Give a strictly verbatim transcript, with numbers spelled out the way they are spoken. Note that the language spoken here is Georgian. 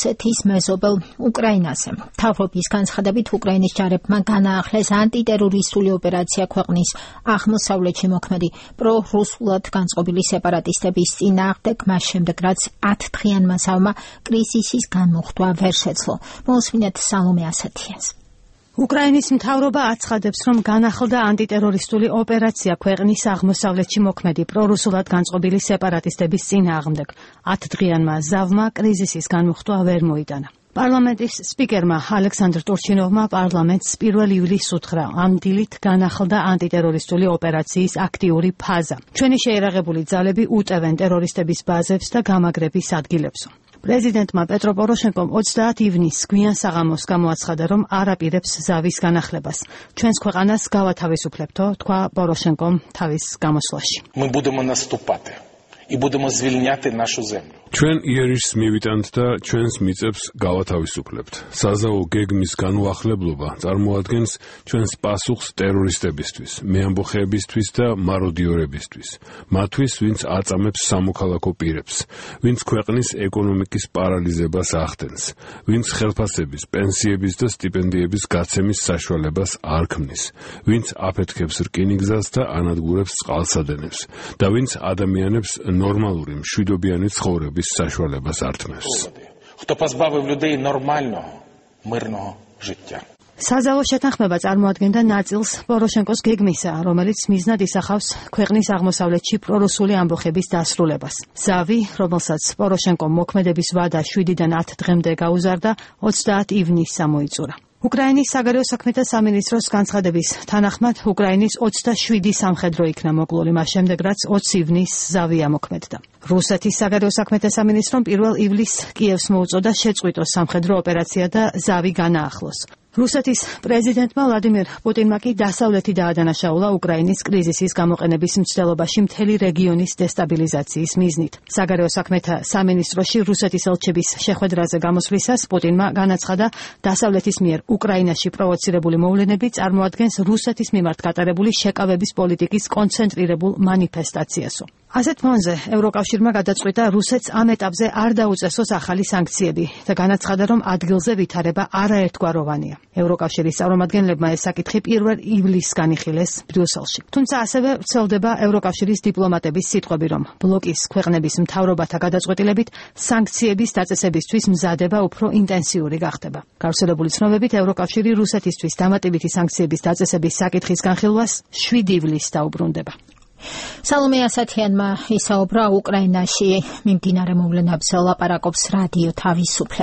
რუსეთის მეზობელ უკრაინაზე. მთავრობის განცხადებით უკრაინის ჯარებმა განაახლეს ანტიტერორისტული ოპერაცია ქვეყნის აღმოსავლეთში მოქმედი პრორუსულად განწყობილი სეპარატისტების წინააღმდეგ, მას შემდეგ რაც ათდღიანმა ზავმა კრიზისის განმუხტვა ვერ შეძლო. მოусმინეთ სალომე ასათიანს. უკრაინის მთავრობა აცხადებს, რომ განახლდა ანტიტერორისტული ოპერაცია ქვეყნის აღმოსავლეთში მოქმედი პრორუსულად განწყობილი სეპარატისტების წინააღმდეგ. ათდღიანმა ზავმა კრიზისის განმუხტვა ვერ მოიტანა. პარლამენტის სპიკერმა ალექსანდრ ტურჩინოვმა პარლამენტს პირველ ივლისს უთხრა, ამ დილით განახლდა ანტიტერორისტული ოპერაციის აქტიური ფაზა. ჩვენი შეიარაღებული ძალები უტევენ ტერორისტების ბაზებს და გამაგრების ადგილებსო. პრეზიდენტმა პეტრო პოროშენკომ ოცდაათ ივნისს გვიან საღამოს გამოაცხადა, რომ არ აპირებს ზავის განახლებას. ჩვენს ქვეყანას გავათავისუფლებთო, თქვა პოროშენკომ თავის გამოსვლაში. Ми будемо наступати і будемо звільняти нашу землю. ჩვენ იერიშს მივიტანთ და ჩვენს მიწებს გავათავისუფლებთ. საზავო გეგმის განუახლებლობა წარმოადგენს ჩვენს პასუხს ტერორისტებისთვის, მეამბოხეებისთვის და მაროდიორებისთვის. მათთვის, ვინც აწამებს სამოქალაქო პირებს, ვინც ქვეყნის ეკონომიკის პარალიზებას ახდენს, ვინც ხელფასების, პენსიების და სტიპენდიების გაცემის საშუალებას არ ქმნის, ვინც აფეთქებს რკინიგზას და ანადგურებს წყალსადენებს და ვინც ადამიანებს ნორმალური მშვიდობიანი ცხოვრების საშუალებას ართმევს. Хто позбавив людей нормального, мирного життя. საზავო შეთანხმება წარმოადგენდა ნაწილს პოროშენკოს გეგმისა, რომელიც მიზნად ისახავს ქვეყნის აღმოსავლეთში პრორუსული ამბოხების დასრულებას. ზავი, რომელსაც პოროშენკომ მოქმედების ვადა შვიდიდან ათ დღემდე გაუზარდა, ოცდაათ ივნისს ამოიწურა. უკრაინის საგარეო საქმეთა სამინისტროს განცხადების თანახმად, უკრაინის ოცდაშვიდი სამხედრო იქნა მოკლული, მას შემდეგ რაც ოცი ივნისს ზავი ამოქმედდა. რუსეთის საგარეო საქმეთა სამინისტრომ პირველ ივლისს კიევს მოუწოდა შეწყვიტოს სამხედრო ოპერაცია და ზავი განაახლოს. რუსეთის პრეზიდენტმა ვლადიმირ პუტინმა კი დასავლეთი დაადანაშაულა უკრაინის კრიზისის გამოყენების მცდელობაში მთელი რეგიონის დესტაბილიზაციის მიზნით. საგარეო საქმეთა სამინისტროში რუსეთის ელჩების შეხვედრაზე გამოსვლისას პუტინმა განაცხადა, დასავლეთის მიერ უკრაინაში პროვოცირებული მოვლენები წარმოადგენს რუსეთის მიმართ გატარებული შეკავების პოლიტიკის კონცენტრირებულ მანიფესტაციასო. ასეთ ფონზე ევროკავშირმა გადაწყვიტა რუსეთს ამ ეტაპზე არ დაუწესოს ახალი სანქციები და განაცხადა, რომ ადგილზე ვითარება არაერთგვაროვანია. ევროკავშირის წარმომადგენლებმა ეს საკითხი პირველ ივლისს განიხილეს ბრიუსელში. თუმცა ასევე ვრცელდება ევროკავშირის დიპლომატების სიტყვები, რომ ბლოკის ქვეყნების მთავრობათა გადაწყვეტილებით სანქციების დაწესებისთვის მზადება უფრო ინტენსიური გახდება. გავრცელებული ცნობებით, ევროკავშირი რუსეთისთვის დამატებითი სანქციების დაწესების საკითხის განხილვას შვიდ ივლისს დაუბრუნდება. სალომე ასათიანმა ისაუბრა უკრაინაში მიმდინარე მოვლენებზე ლაპარაკობს რადიო თავისუფლება.